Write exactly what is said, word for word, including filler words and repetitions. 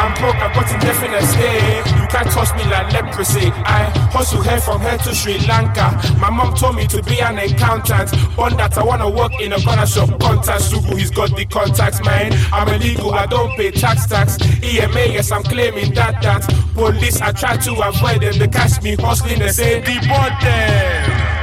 I'm broke, I got indefinite stay. You can't toss me like leprosy. I hustle here from here to Sri Lanka. My mom told me to be an accountant. On that I wanna work in a corner shop. Contact Sugu, he's got the contacts, man. I'm illegal, I don't pay tax tax. E M A, yes, I'm claiming that that. Police, I try to avoid them. They catch me hustling and say, deport them.